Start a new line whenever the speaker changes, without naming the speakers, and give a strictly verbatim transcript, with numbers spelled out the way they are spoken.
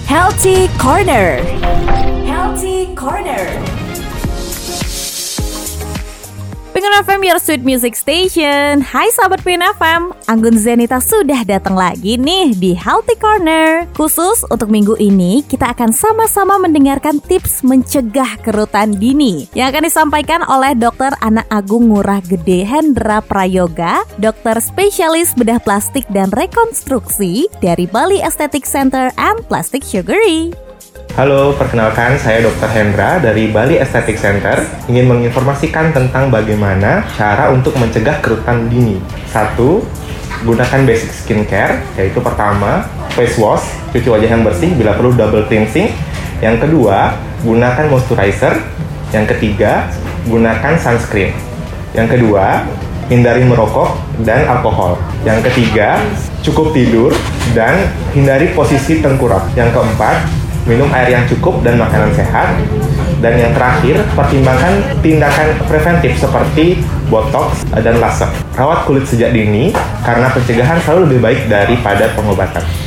Healthy Corner. Healthy Corner. Pengen F M, your sweet music station. Hai sahabat Pengen F M, Anggun Zenita sudah datang lagi nih di Healthy Corner. Khusus untuk minggu ini, kita akan sama-sama mendengarkan tips mencegah kerutan dini yang akan disampaikan oleh Dokter Anak Agung Ngurah Gede Hendra Prayoga, dokter spesialis bedah plastik dan rekonstruksi dari Bali Aesthetic Center and Plastic Surgery.
Halo, perkenalkan saya dokter Hendra dari Bali Aesthetic Center. Ingin menginformasikan tentang bagaimana cara untuk mencegah kerutan dini. Satu, gunakan basic skincare, yaitu pertama, face wash, cuci wajah yang bersih, bila perlu double cleansing. Yang kedua, gunakan moisturizer. Yang ketiga, gunakan sunscreen. Yang kedua, hindari merokok dan alkohol. Yang ketiga, cukup tidur dan hindari posisi tengkurap. Yang keempat, minum air yang cukup dan makanan sehat. Dan yang terakhir, pertimbangkan tindakan preventif seperti botox dan laser. Rawat kulit sejak dini karena pencegahan selalu lebih baik daripada pengobatan.